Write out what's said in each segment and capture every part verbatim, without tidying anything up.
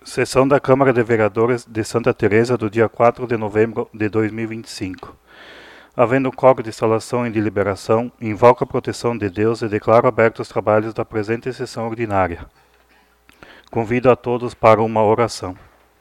Sessão da Câmara de Vereadores de Santa Teresa do dia quatro de novembro de dois mil e vinte e cinco. Havendo quórum de instalação e deliberação, invoco a proteção de Deus e declaro abertos os trabalhos da presente sessão ordinária. Convido a todos para uma oração.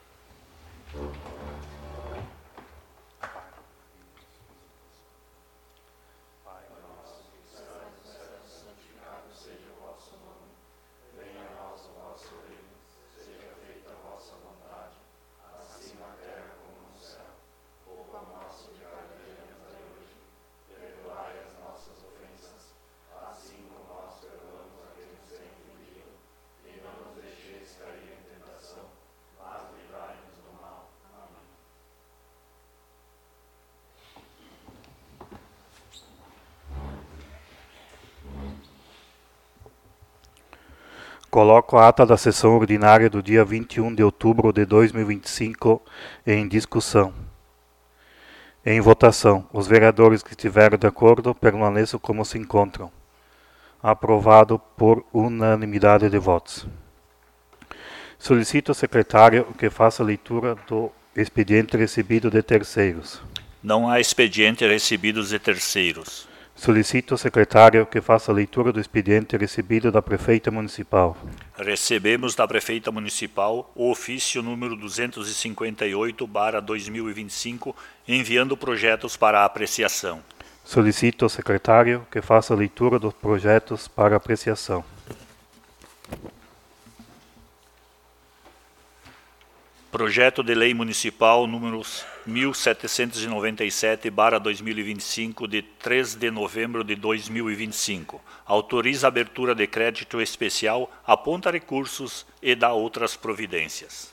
Coloco a ata da sessão ordinária do dia vinte e um de outubro de dois mil e vinte e cinco em discussão. Em votação, os vereadores que estiverem de acordo permaneçam como se encontram. Aprovado por unanimidade de votos. Solicito ao secretário que faça a leitura do expediente recebido de terceiros. Não há expediente recebidos de terceiros. Solicito ao secretário que faça a leitura do expediente recebido da prefeita municipal. Recebemos da prefeita municipal o ofício número duzentos e cinquenta e oito barra dois mil e vinte e cinco, enviando projetos para apreciação. Solicito ao secretário que faça a leitura dos projetos para apreciação. Projeto de Lei Municipal número mil setecentos e noventa e sete barra dois mil e vinte e cinco, de três de novembro de dois mil e vinte e cinco. Autoriza a abertura de crédito especial, aponta recursos e dá outras providências.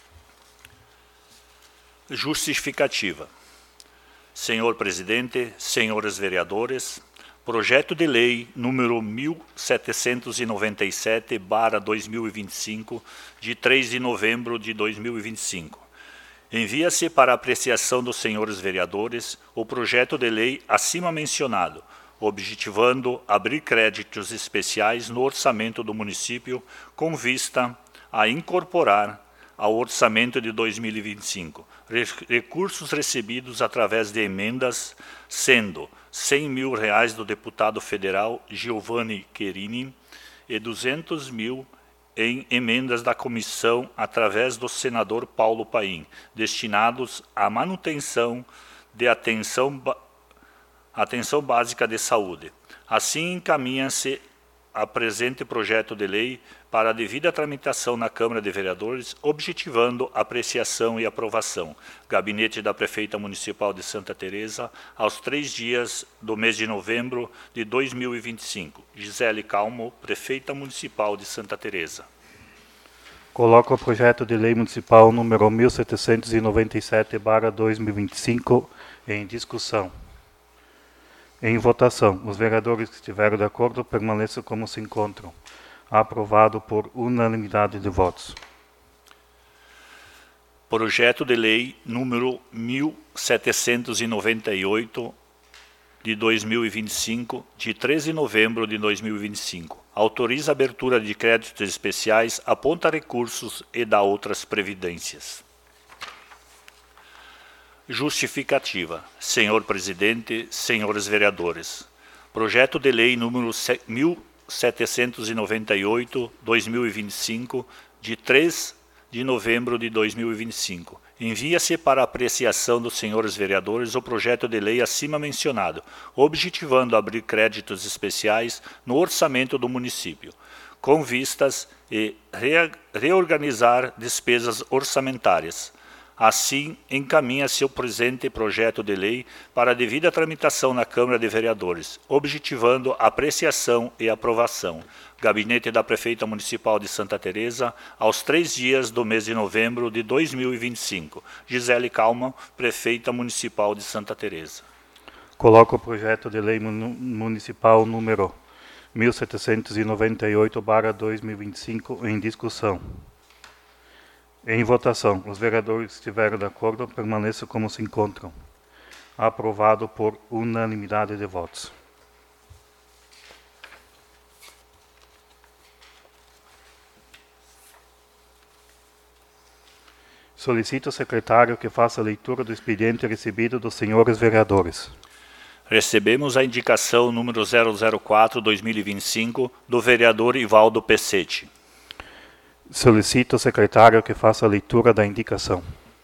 Justificativa. Senhor Presidente, senhores vereadores, projeto de lei número mil setecentos e noventa e sete barra dois mil e vinte e cinco, de três de novembro de dois mil e vinte e cinco. Envia-se para apreciação dos senhores vereadores o projeto de lei acima mencionado, objetivando abrir créditos especiais no orçamento do município com vista a incorporar ao orçamento de dois mil e vinte e cinco recursos recebidos através de emendas, sendo cem mil reais do deputado federal Giovanni Querini e duzentos mil em emendas da comissão através do senador Paulo Paim, destinados à manutenção de atenção, atenção básica de saúde. Assim, encaminha-se a presente projeto de lei para a devida tramitação na Câmara de Vereadores, objetivando apreciação e aprovação. Gabinete da Prefeita Municipal de Santa Teresa, aos três dias do mês de novembro de dois mil e vinte e cinco. Gisele Calmo, Prefeita Municipal de Santa Teresa. Coloco o projeto de lei municipal número mil setecentos e noventa e sete barra dois mil e vinte e cinco em discussão. Em votação, os vereadores que estiverem de acordo permaneçam como se encontram. Aprovado por unanimidade de votos. Projeto de lei número mil setecentos e noventa e oito de dois mil e vinte e cinco, de três de novembro de dois mil e vinte e cinco. Autoriza a abertura de créditos especiais, aponta recursos e dá outras previdências. Justificativa. Senhor Presidente, senhores vereadores. Projeto de lei número mil setecentos e noventa e oito, dois mil e vinte e cinco, de três de novembro de dois mil e vinte e cinco. Envia-se para apreciação dos senhores vereadores o projeto de lei acima mencionado, objetivando abrir créditos especiais no orçamento do município, com vistas e re reorganizar despesas orçamentárias. Assim, encaminha-se o presente projeto de lei para a devida tramitação na Câmara de Vereadores, objetivando apreciação e aprovação. Gabinete da Prefeita Municipal de Santa Teresa, aos três dias do mês de novembro de dois mil e vinte e cinco. Gisele Calma, Prefeita Municipal de Santa Teresa. Coloco o projeto de lei municipal número mil setecentos e noventa e oito barra dois mil e vinte e cinco em discussão. Em votação, os vereadores que estiverem de acordo permaneçam como se encontram. Aprovado por unanimidade de votos. Solicito ao secretário que faça a leitura do expediente recebido dos senhores vereadores. Recebemos a indicação número zero zero quatro barra dois mil e vinte e cinco do vereador Ivaldo Pecete. Solicito ao secretário que faça a leitura da indicação.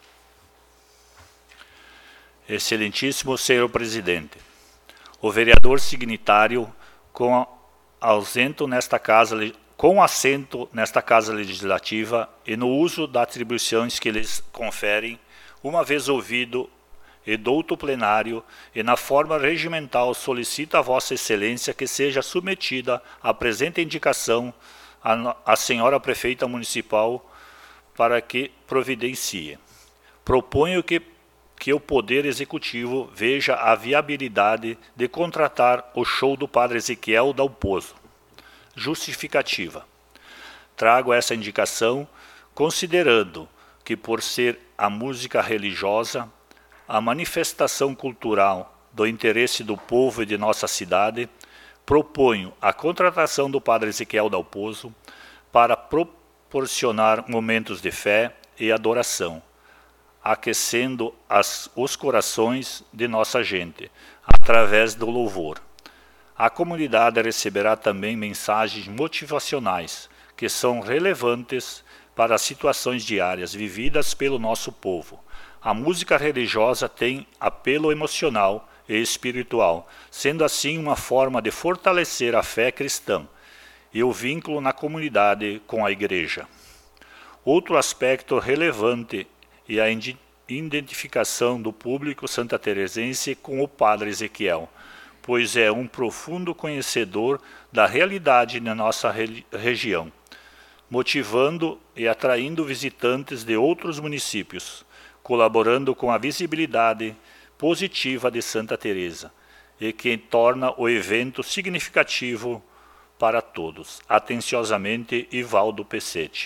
Excelentíssimo senhor presidente, o vereador signatário com ausento nesta casa, com assento nesta casa legislativa e no uso das atribuições que lhes conferem, uma vez ouvido e douto plenário e na forma regimental, solicita a vossa excelência que seja submetida a presente indicação à, à senhora prefeita municipal para que providencie. Proponho que que o Poder Executivo veja a viabilidade de contratar o show do Padre Ezequiel Dalpozo. Justificativa. Trago essa indicação considerando que, por ser a música religiosa, a manifestação cultural do interesse do povo e de nossa cidade, proponho a contratação do Padre Ezequiel Dalpozo para proporcionar momentos de fé e adoração, aquecendo as, os corações de nossa gente, através do louvor. A comunidade receberá também mensagens motivacionais, que são relevantes para as situações diárias vividas pelo nosso povo. A música religiosa tem apelo emocional e espiritual, sendo assim uma forma de fortalecer a fé cristã e o vínculo na comunidade com a igreja. Outro aspecto relevante e a identificação do público santateresense com o Padre Ezequiel, pois é um profundo conhecedor da realidade na nossa região, motivando e atraindo visitantes de outros municípios, colaborando com a visibilidade positiva de Santa Teresa, e que torna o evento significativo para todos. Atenciosamente, Ivaldo Pecete.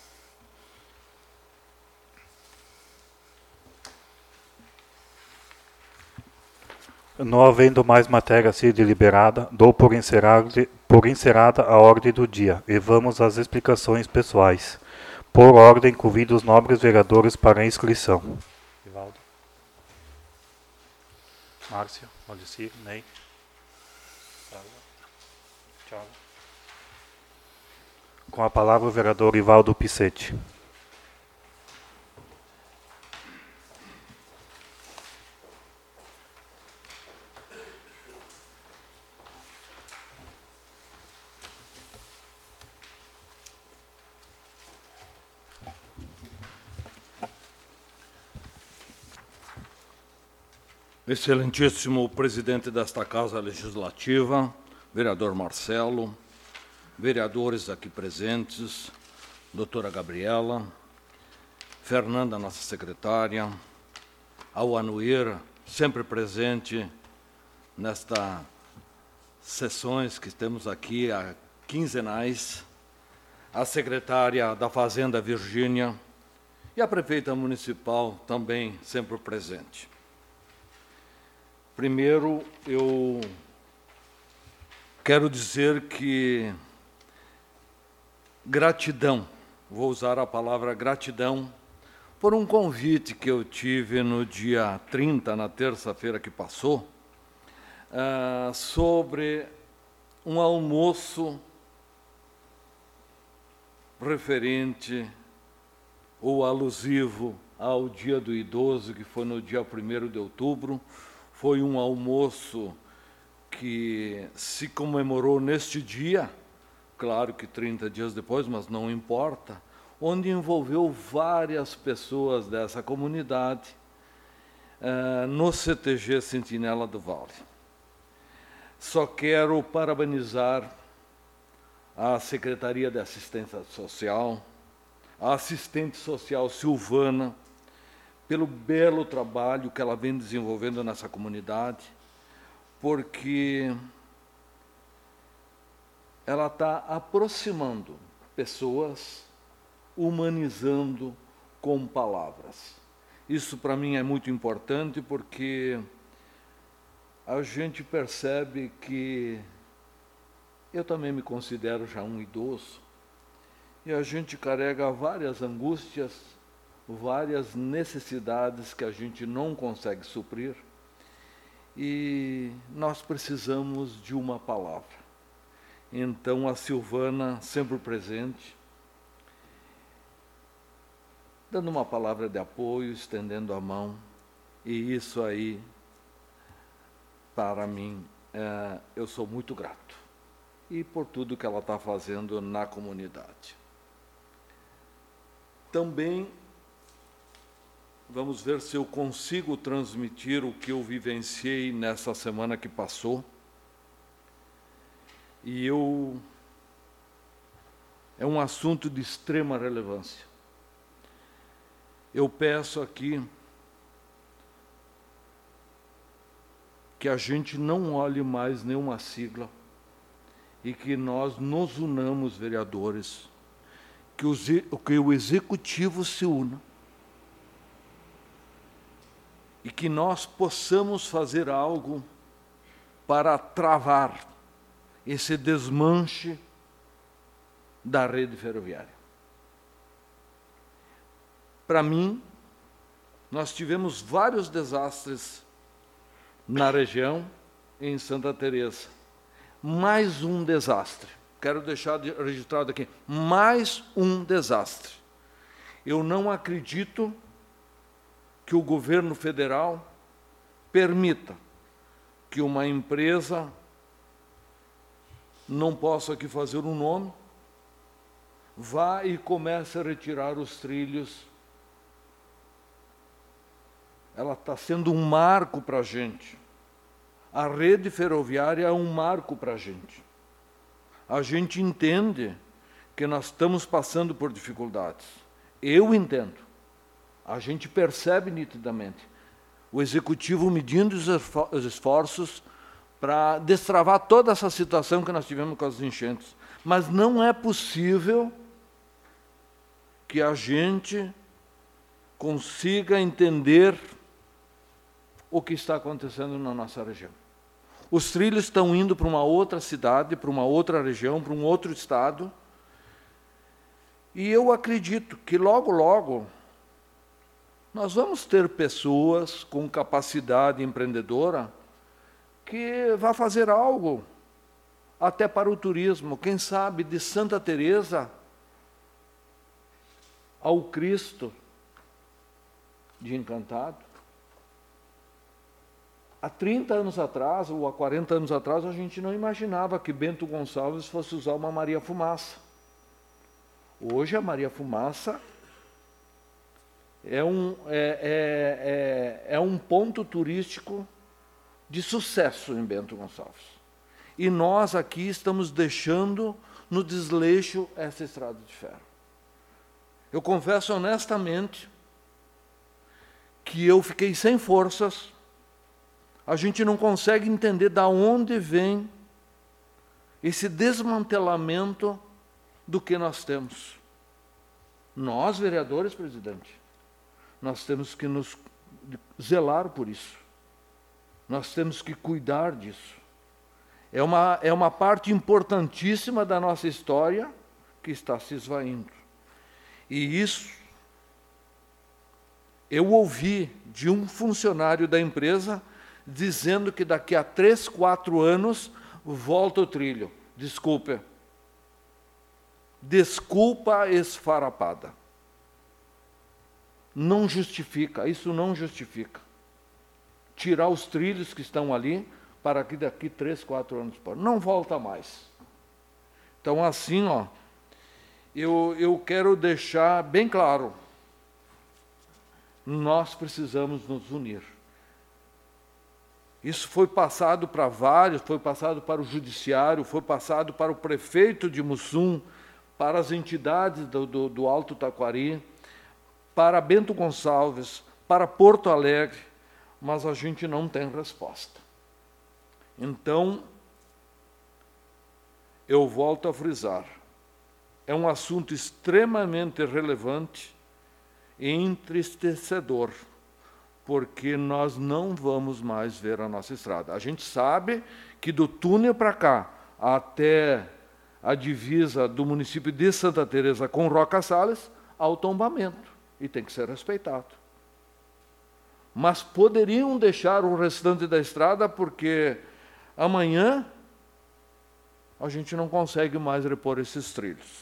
Não havendo mais matéria a ser deliberada, dou por encerrada, por encerrada a ordem do dia e vamos às explicações pessoais. Por ordem, convido os nobres vereadores para a inscrição. Ivaldo. Márcio, Valdecir, Ney. Thiago. Com a palavra o vereador Ivaldo Pecete. Excelentíssimo presidente desta Casa Legislativa, vereador Marcelo, vereadores aqui presentes, doutora Gabriela, Fernanda, nossa secretária, ao Anuir, sempre presente nestas sessões que temos aqui, a quinzenais, a secretária da Fazenda, Virgínia, e a prefeita municipal, também sempre presente. Primeiro, eu quero dizer que gratidão, vou usar a palavra gratidão, por um convite que eu tive no dia trinta, na terça-feira que passou, uh, sobre um almoço referente ou alusivo ao Dia do Idoso, que foi no dia primeiro de outubro, foi um almoço que se comemorou neste dia, claro que trinta dias depois, mas não importa, onde envolveu várias pessoas dessa comunidade uh, no C T G Sentinela do Vale. Só quero parabenizar a Secretaria de Assistência Social, a assistente social Silvana, pelo belo trabalho que ela vem desenvolvendo nessa comunidade, porque ela está aproximando pessoas, humanizando com palavras. Isso, para mim, é muito importante, porque a gente percebe que eu também me considero já um idoso, e a gente carrega várias angústias, várias necessidades que a gente não consegue suprir, e nós precisamos de uma palavra. Então, a Silvana, sempre presente, dando uma palavra de apoio, estendendo a mão, e isso aí, para mim, é, eu sou muito grato, e por tudo que ela está fazendo na comunidade. Também, vamos ver se eu consigo transmitir o que eu vivenciei nessa semana que passou. E eu... é um assunto de extrema relevância. Eu peço aqui que a gente não olhe mais nenhuma sigla e que nós nos unamos, vereadores, que, os, que o Executivo se una e que nós possamos fazer algo para travar esse desmanche da rede ferroviária. Para mim, nós tivemos vários desastres na região, em Santa Teresa. Mais um desastre. Quero deixar registrado aqui, mais um desastre. Eu não acredito que o governo federal permita que uma empresa, não posso aqui fazer um nome, vá e comece a retirar os trilhos. Ela está sendo um marco para a gente. A rede ferroviária é um marco para a gente. A gente entende que nós estamos passando por dificuldades. Eu entendo. A gente percebe nitidamente. O Executivo medindo os esforços para destravar toda essa situação que nós tivemos com as enchentes. Mas não é possível que a gente consiga entender o que está acontecendo na nossa região. Os trilhos estão indo para uma outra cidade, para uma outra região, para um outro estado. E eu acredito que logo, logo, nós vamos ter pessoas com capacidade empreendedora que vão fazer algo até para o turismo. Quem sabe de Santa Teresa ao Cristo de Encantado. Há trinta anos atrás, ou há quarenta anos atrás, a gente não imaginava que Bento Gonçalves fosse usar uma Maria Fumaça. Hoje, a Maria Fumaça é um, é, é, é, é um ponto turístico de sucesso em Bento Gonçalves. E nós aqui estamos deixando no desleixo essa estrada de ferro. Eu confesso honestamente que eu fiquei sem forças. A gente não consegue entender de onde vem esse desmantelamento do que nós temos. Nós, vereadores, presidente, nós temos que nos zelar por isso. Nós temos que cuidar disso. É uma, é uma parte importantíssima da nossa história que está se esvaindo. E isso, eu ouvi de um funcionário da empresa dizendo que daqui a três, quatro anos volta o trilho. Desculpe. Desculpa esfarrapada. Não justifica, isso não justifica. Tirar os trilhos que estão ali para que daqui três, quatro anos não volta mais. Então, assim, ó, eu, eu quero deixar bem claro, nós precisamos nos unir. Isso foi passado para vários, foi passado para o judiciário, foi passado para o prefeito de Mussum, para as entidades do, do, do Alto Taquari, para Bento Gonçalves, para Porto Alegre, mas a gente não tem resposta. Então, eu volto a frisar, é um assunto extremamente relevante e entristecedor, porque nós não vamos mais ver a nossa estrada. A gente sabe que do túnel para cá, até a divisa do município de Santa Teresa com Roca Salles, há o tombamento. e tem que ser respeitado. Mas poderiam deixar o restante da estrada, porque amanhã a gente não consegue mais repor esses trilhos.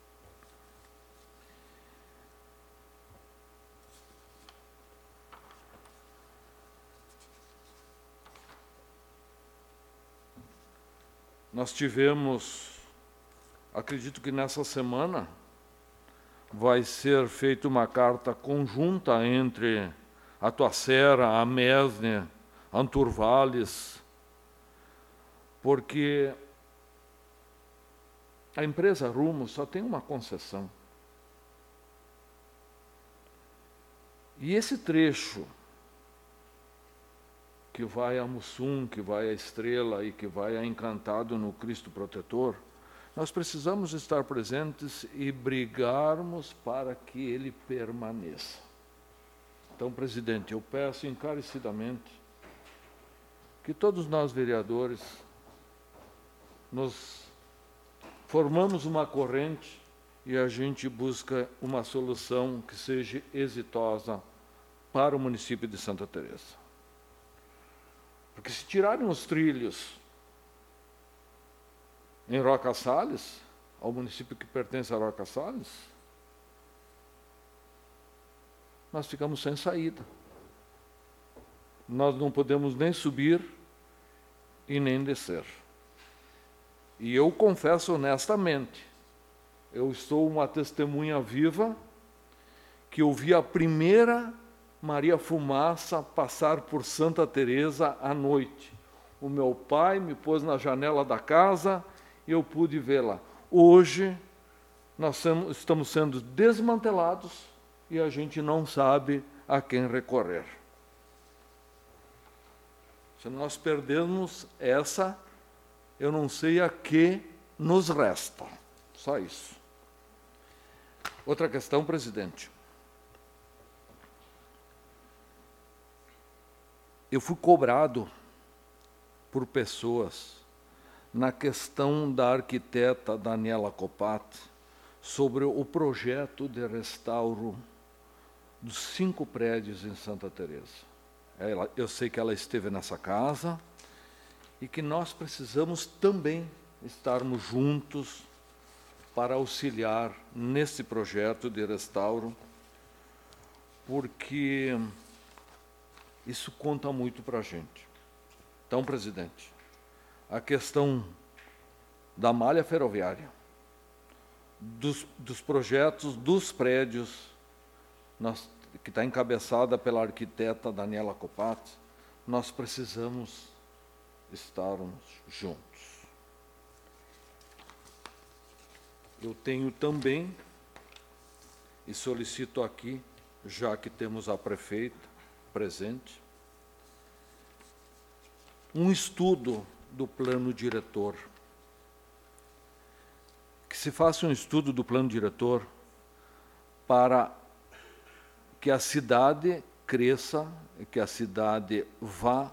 Nós tivemos, acredito que nessa semana, vai ser feita uma carta conjunta entre a Tuacera, a Mesne, a Anturvales, porque a empresa Rumo só tem uma concessão. E esse trecho que vai a Mussum, que vai a Estrela e que vai a Encantado no Cristo Protetor, nós precisamos estar presentes e brigarmos para que ele permaneça. Então, presidente, eu peço encarecidamente que todos nós, vereadores, nos formamos uma corrente e a gente busca uma solução que seja exitosa para o município de Santa Teresa. Porque se tirarem os trilhos em Roca Salles, ao município que pertence a Roca Salles, nós ficamos sem saída. Nós não podemos nem subir e nem descer. E eu confesso honestamente, eu sou uma testemunha viva que eu vi a primeira Maria Fumaça passar por Santa Teresa à noite. O meu pai me pôs na janela da casa e eu pude vê-la. Hoje, nós estamos sendo desmantelados e a gente não sabe a quem recorrer. Se nós perdermos essa, eu não sei a que nos resta. Só isso. Outra questão, presidente. Eu fui cobrado por pessoas na questão da arquiteta Daniela Copati sobre o projeto de restauro dos cinco prédios em Santa Teresa. Ela, eu sei que ela esteve nessa casa e que nós precisamos também estarmos juntos para auxiliar nesse projeto de restauro, porque isso conta muito para a gente. Então, presidente, a questão da malha ferroviária, dos, dos projetos dos prédios, nós, que está encabeçada pela arquiteta Daniela Copati, nós precisamos estarmos juntos. Eu tenho também, e solicito aqui, já que temos a prefeita presente, um estudo do plano diretor. Que se faça um estudo do plano diretor para que a cidade cresça e que a cidade vá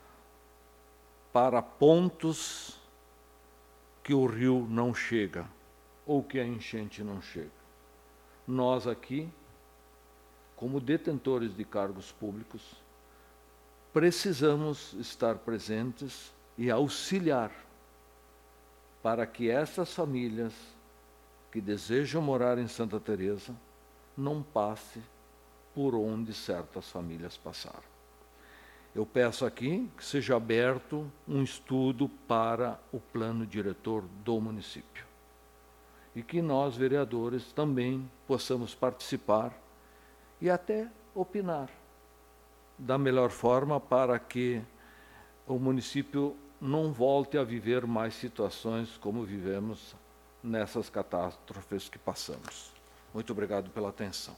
para pontos que o rio não chega ou que a enchente não chega. Nós aqui, como detentores de cargos públicos, precisamos estar presentes e auxiliar para que essas famílias que desejam morar em Santa Teresa não passem por onde certas famílias passaram. Eu peço aqui que seja aberto um estudo para o plano diretor do município e que nós, vereadores, também possamos participar e até opinar da melhor forma para que o município não volte a viver mais situações como vivemos nessas catástrofes que passamos. Muito obrigado pela atenção.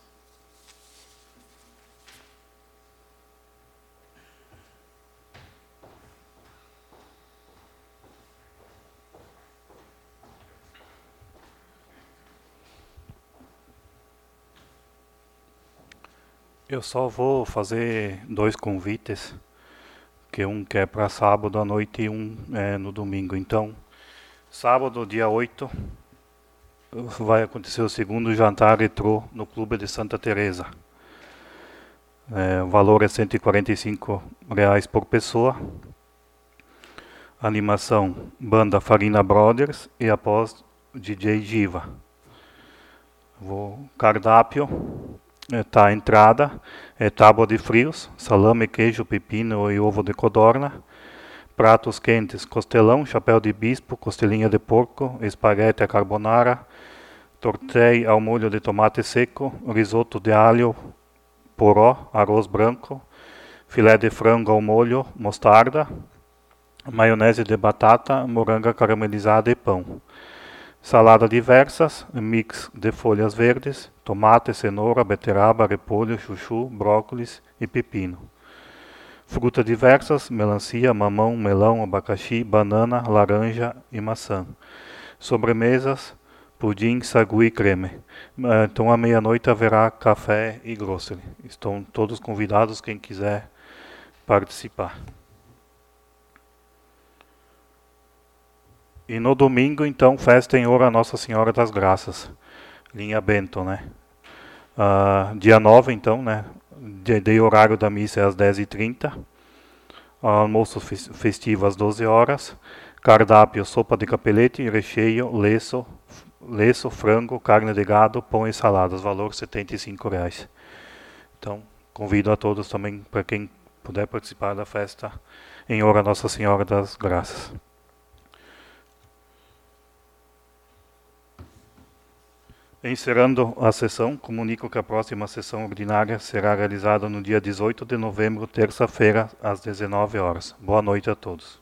Eu só vou fazer dois convites, que um que é para sábado à noite e um é no domingo. Então, sábado, dia oito, vai acontecer o segundo jantar retrô no Clube de Santa Teresa. É, o valor é cento e quarenta e cinco reais por pessoa. Animação, banda Farina Brothers e após D J Giva. O cardápio está a entrada, é tábua de frios, salame, queijo, pepino e ovo de codorna. Pratos quentes, costelão, chapéu de bispo, costelinha de porco, espaguete à carbonara, tortei ao molho de tomate seco, risoto de alho, poró, arroz branco, filé de frango ao molho, mostarda, maionese de batata, moranga caramelizada e pão. Salada diversas, mix de folhas verdes, tomate, cenoura, beterraba, repolho, chuchu, brócolis e pepino. Frutas diversas, melancia, mamão, melão, abacaxi, banana, laranja e maçã. Sobremesas, pudim, sagu e creme. Então à meia-noite haverá café e grocery. Estão todos convidados, quem quiser participar. E no domingo, então, festa em ouro a Nossa Senhora das Graças, linha Bento, né? Uh, dia nove, então, né? De, de horário da missa é às dez e trinta. Almoço festivo às doze horas. Cardápio, sopa de capelete, recheio, leço, leço, frango, carne de gado, pão e saladas. Valor setenta e cinco reais. Então, convido a todos também, para quem puder participar da festa em ouro a Nossa Senhora das Graças. Encerrando a sessão, comunico que a próxima sessão ordinária será realizada no dia dezoito de novembro, terça-feira, às dezenove horas. Boa noite a todos.